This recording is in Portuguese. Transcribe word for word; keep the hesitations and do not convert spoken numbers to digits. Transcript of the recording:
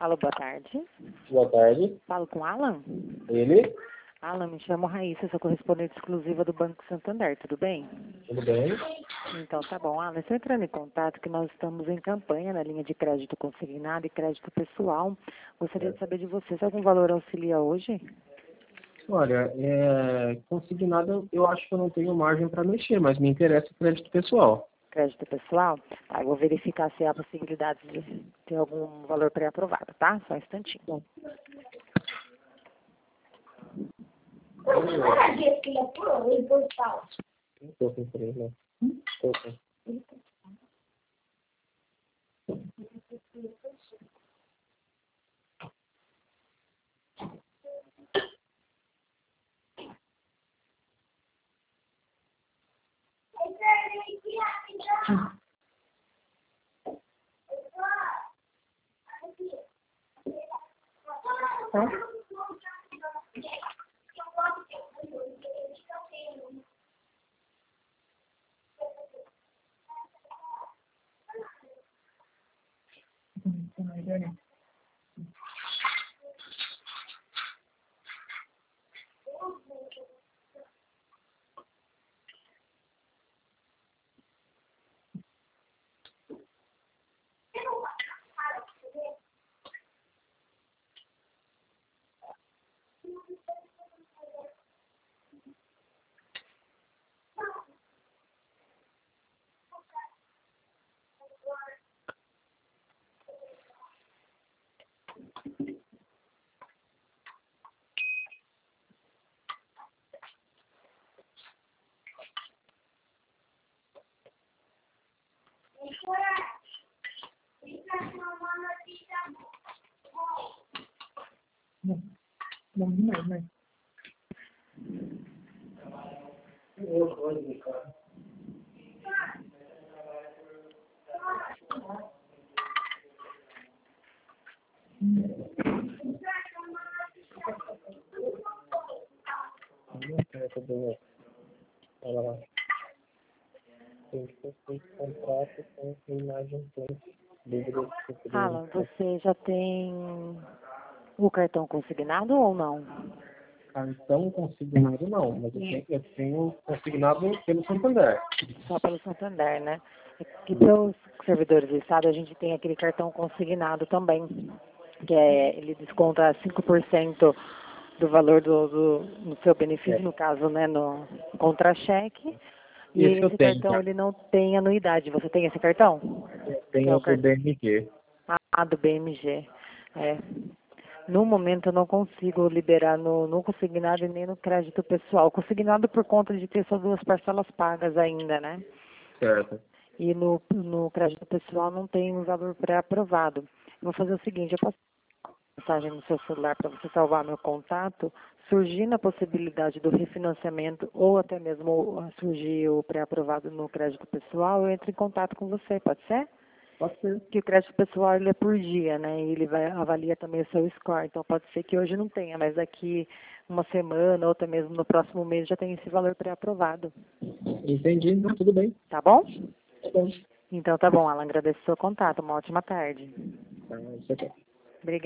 Alô, boa tarde. Boa tarde. Falo com Alan? Ele? Alan, me chamo Raíssa, sou correspondente exclusiva do Banco Santander, tudo bem? Tudo bem? Então, tá bom. Alan, estou entrando em contato que nós estamos em campanha na linha de crédito consignado e crédito pessoal. Gostaria de saber de vocês, algum valor auxilia hoje? Olha, é, consignado eu acho que eu não tenho margem para mexer, mas me interessa o crédito pessoal. Crédito pessoal? Tá, eu vou verificar se há possibilidade de ter algum valor pré-aprovado, tá? Só um instantinho. Bom. Estou com três, né? Estou com. Tá? Não, não, não, não. Eu vou indicar. Olha lá. Tem que ser feito contrato com imagem livre. Alan, você já tem o cartão consignado ou não? Cartão consignado não, mas eu tenho, eu tenho consignado pelo Santander. Só pelo Santander, né? E pelos servidores do Estado, a gente tem aquele cartão consignado também, que é, ele desconta cinco por cento do valor do, do, do seu benefício, É. no caso, né, no contra-cheque. E Esse eu esse tenho, cartão, tá? ele não tem anuidade. Você tem esse cartão? Eu Que é tenho o o do cartão B M G. ah, do B M G. É. No momento eu não consigo liberar no, no consignado e nem no crédito pessoal. Consignado por conta de ter essas duas parcelas pagas ainda, né? Certo. E no, no crédito pessoal não tem um valor pré-aprovado. Eu vou fazer o seguinte, eu posso mensagem no seu celular para você salvar meu contato, surgindo a possibilidade do refinanciamento ou até mesmo surgir o pré-aprovado no crédito pessoal, eu entro em contato com você, pode ser? Pode ser. Que o crédito pessoal ele é por dia, né? E ele vai avalia também o seu score. Então pode ser que hoje não tenha, mas daqui uma semana ou até mesmo no próximo mês já tem esse valor pré-aprovado. Entendi, não, tudo bem. Tá bom? Tá bom. Então tá bom, Alan. Agradeço o seu contato. Uma ótima tarde. Ah, isso aqui.